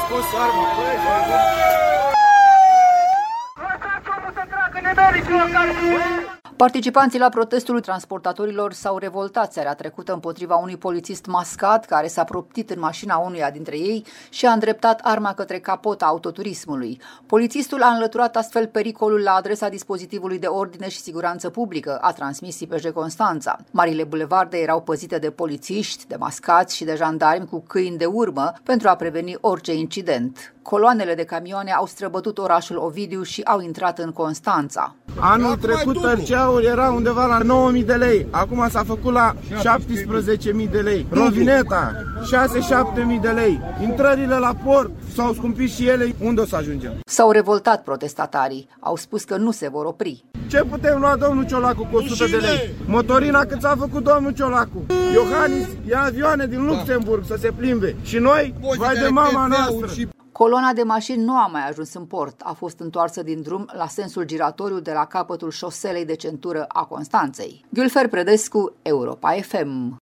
scos arma, băi, Participanții la protestul transportatorilor s-au revoltat seara trecută împotriva unui polițist mascat care s-a proptit în mașina unuia dintre ei și a îndreptat arma către capota autoturismului. Polițistul a înlăturat astfel pericolul la adresa dispozitivului de ordine și siguranță publică, a transmis IPJ Constanța. Marile bulevarde erau păzite de polițiști, de mascați și de jandarmi cu câini de urmă pentru a preveni orice incident. Coloanele de camioane au străbătut orașul Ovidiu și au intrat în Constanța. Anul trecut tărceaul era undeva la 9.000 de lei, acum s-a făcut la 17.000 de lei. Rovineta, 6-7.000 de lei. Intrările la port s-au scumpit și ele. Unde o să ajungem? S-au revoltat protestatarii, au spus că nu se vor opri. Ce putem lua domnul Ciolacu cu 100 de lei? Motorina cât s-a făcut domnul Ciolacu? Iohannis ia avioane din Luxemburg să se plimbe. Și noi, vai de mama noastră! Coloana de mașini nu a mai ajuns în port, a fost întoarsă din drum la sensul giratoriu de la capătul șoselei de centură a Constanței. Gülfer Predescu, Europa FM.